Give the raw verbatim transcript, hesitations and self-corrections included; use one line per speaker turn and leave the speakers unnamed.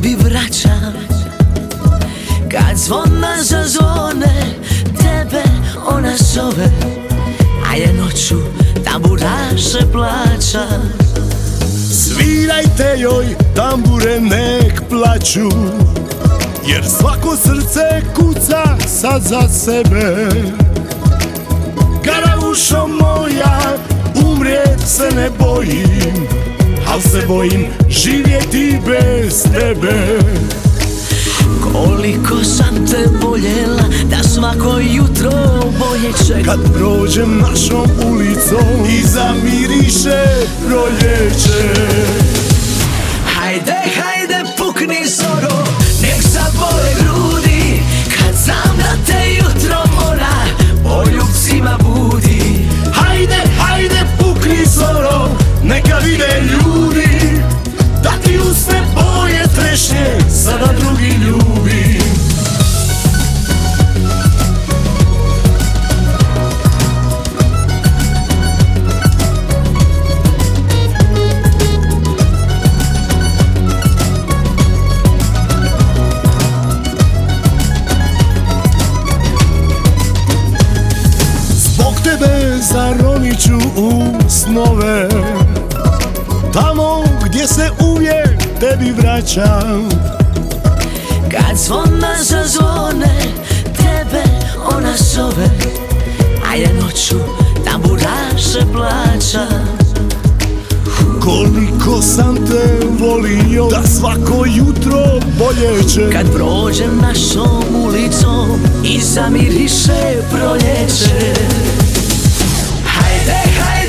tebi vraćam. Kad zvona zazvone, tebe ona zove, a ja noću tamburaše plaćam.
Svirajte joj, tambure nek plaću, jer svako srce kuca sad za sebe. Karavušo moja, umrijet se ne bojim, al se bojim živjeti bez tebe.
Koliko sam te voljela, da svako jutro bolje čekam.
Kad prođem našom ulicom i zamiriše proljeće.
Hajde, hajde, pukni zoro, nek zabole grudi, kad znam da te jutro ona poljubcima budi.
Hajde, hajde, pukni zoro, neka vide ljudi, da ti usne boje trešnje sada drugi ljubi. Zbog tebe zaronit ću u snove, tamo gdje se uvijek tebi vraćam.
Kad zvona zazvone, tebe ona zove, a ja noću tamburaše plaćam.
Koliko sam te volio, da svako jutro bolje će.
Kad prođem našom ulicom i zamiriše proljeće. Hajde, hajde,